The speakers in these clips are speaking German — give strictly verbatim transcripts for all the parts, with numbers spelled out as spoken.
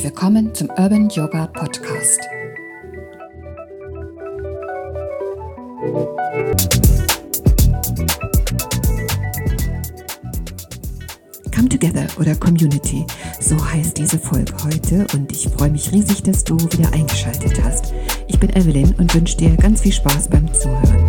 Herzlich willkommen zum Urban Yoga Podcast. Come Together oder Community, so heißt diese Folge heute und ich freue mich riesig, dass du wieder eingeschaltet hast. Ich bin Evelyn und wünsche dir ganz viel Spaß beim Zuhören.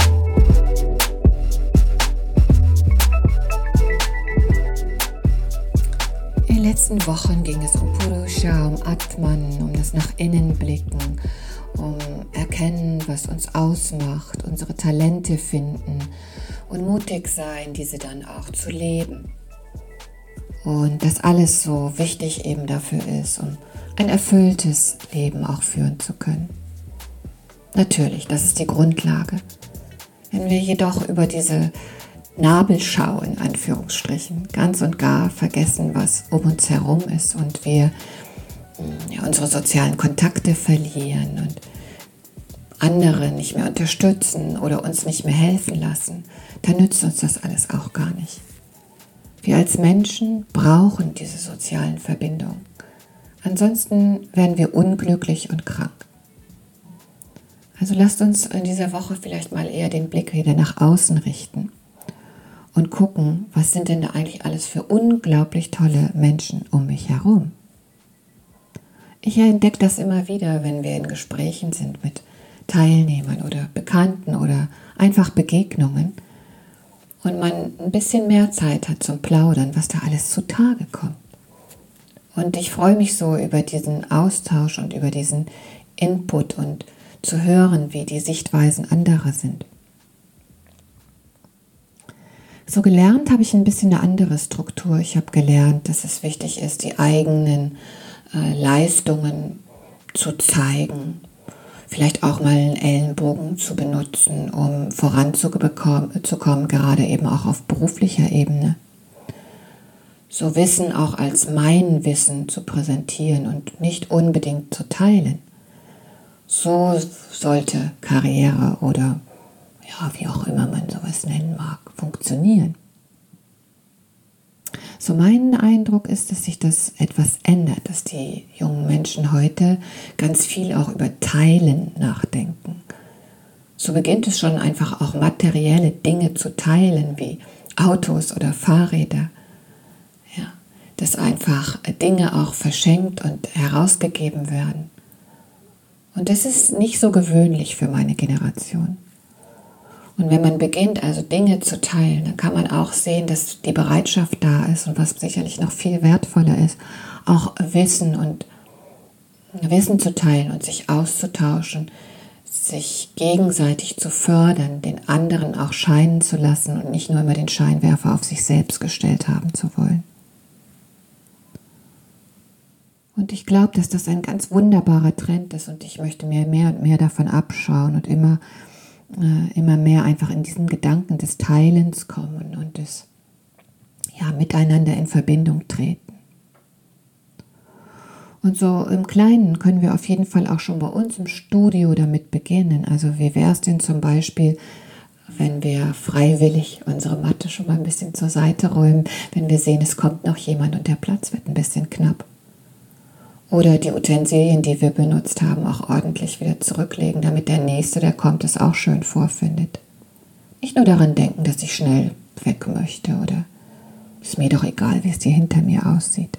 In den letzten Wochen ging es um Purusha, um Atman, um das nach innen blicken, um erkennen, was uns ausmacht, unsere Talente finden und mutig sein, diese dann auch zu leben. Und das alles so wichtig eben dafür ist, um ein erfülltes Leben auch führen zu können. Natürlich, das ist die Grundlage. Wenn wir jedoch über diese Nabelschau in Anführungsstrichen ganz und gar vergessen, was um uns herum ist und wir ja, unsere sozialen Kontakte verlieren und andere nicht mehr unterstützen oder uns nicht mehr helfen lassen, dann nützt uns das alles auch gar nicht. Wir als Menschen brauchen diese sozialen Verbindungen. Ansonsten werden wir unglücklich und krank. Also lasst uns in dieser Woche vielleicht mal eher den Blick wieder nach außen richten und gucken, was sind denn da eigentlich alles für unglaublich tolle Menschen um mich herum. Ich entdecke das immer wieder, wenn wir in Gesprächen sind mit Teilnehmern oder Bekannten oder einfach Begegnungen und man ein bisschen mehr Zeit hat zum Plaudern, was da alles zutage kommt. Und ich freue mich so über diesen Austausch und über diesen Input und zu hören, wie die Sichtweisen anderer sind. So gelernt habe ich ein bisschen eine andere Struktur. Ich habe gelernt, dass es wichtig ist, die eigenen äh, Leistungen zu zeigen. Vielleicht auch mal einen Ellenbogen zu benutzen, um voranzukommen, gerade eben auch auf beruflicher Ebene. So Wissen auch als mein Wissen zu präsentieren und nicht unbedingt zu teilen. So sollte Karriere oder ja, wie auch immer man sowas nennen mag, funktionieren. So mein Eindruck ist, dass sich das etwas ändert, dass die jungen Menschen heute ganz viel auch über Teilen nachdenken. So beginnt es schon einfach auch materielle Dinge zu teilen, wie Autos oder Fahrräder. Ja, dass einfach Dinge auch verschenkt und herausgegeben werden. Und das ist nicht so gewöhnlich für meine Generation. Und wenn man beginnt, also Dinge zu teilen, dann kann man auch sehen, dass die Bereitschaft da ist und was sicherlich noch viel wertvoller ist, auch Wissen und Wissen zu teilen und sich auszutauschen, sich gegenseitig zu fördern, den anderen auch scheinen zu lassen und nicht nur immer den Scheinwerfer auf sich selbst gestellt haben zu wollen. Und ich glaube, dass das ein ganz wunderbarer Trend ist und ich möchte mir mehr und mehr davon abschauen und immer immer mehr einfach in diesen Gedanken des Teilens kommen und des ja, Miteinander in Verbindung treten. Und so im Kleinen können wir auf jeden Fall auch schon bei uns im Studio damit beginnen. Also wie wäre es denn zum Beispiel, wenn wir freiwillig unsere Matte schon mal ein bisschen zur Seite räumen, wenn wir sehen, es kommt noch jemand und der Platz wird ein bisschen knapp. Oder die Utensilien, die wir benutzt haben, auch ordentlich wieder zurücklegen, damit der Nächste, der kommt, es auch schön vorfindet. Nicht nur daran denken, dass ich schnell weg möchte oder ist mir doch egal, wie es hier hinter mir aussieht.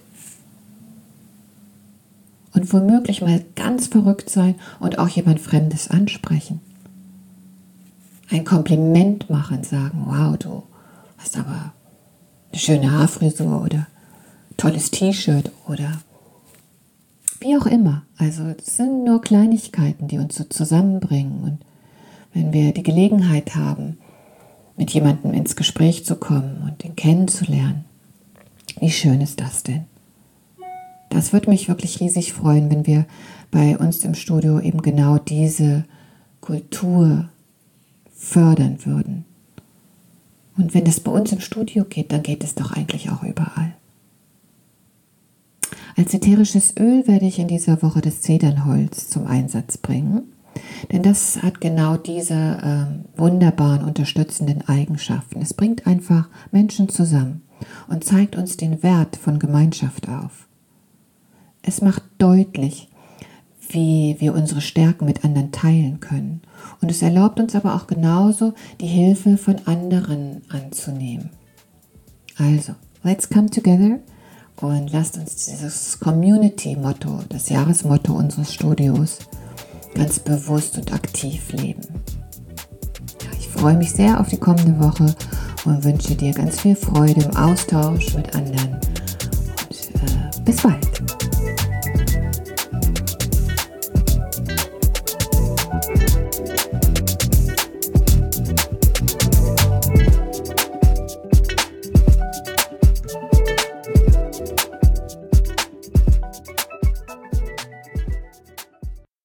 Und womöglich mal ganz verrückt sein und auch jemand Fremdes ansprechen. Ein Kompliment machen, sagen, wow, du hast aber eine schöne Haarfrisur oder tolles T-Shirt oder wie auch immer, also es sind nur Kleinigkeiten, die uns so zusammenbringen und wenn wir die Gelegenheit haben, mit jemandem ins Gespräch zu kommen und ihn kennenzulernen, wie schön ist das denn? Das würde mich wirklich riesig freuen, wenn wir bei uns im Studio eben genau diese Kultur fördern würden. Und wenn das bei uns im Studio geht, dann geht es doch eigentlich auch überall. Als ätherisches Öl werde ich in dieser Woche das Zedernholz zum Einsatz bringen, denn das hat genau diese äh, wunderbaren unterstützenden Eigenschaften. Es bringt einfach Menschen zusammen und zeigt uns den Wert von Gemeinschaft auf. Es macht deutlich, wie wir unsere Stärken mit anderen teilen können. Und es erlaubt uns aber auch genauso, die Hilfe von anderen anzunehmen. Also, let's come together und lasst uns dieses Community-Motto, das Jahresmotto unseres Studios, ganz bewusst und aktiv leben. Ja, ich freue mich sehr auf die kommende Woche und wünsche dir ganz viel Freude im Austausch mit anderen. Und äh, bis bald.